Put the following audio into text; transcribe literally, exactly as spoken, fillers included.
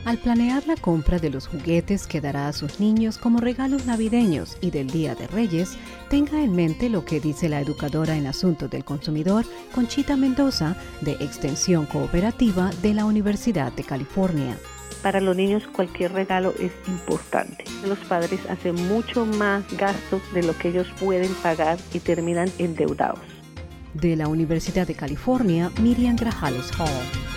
Al planear la compra de los juguetes que dará a sus niños como regalos navideños y del Día de Reyes, tenga en mente lo que dice la educadora en asuntos del consumidor, Conchita Mendoza, de Extensión Cooperativa de la Universidad de California. Para los niños cualquier regalo es importante. Los padres hacen mucho más gastos de lo que ellos pueden pagar y terminan endeudados. De la Universidad de California, Miriam Grajales Hall.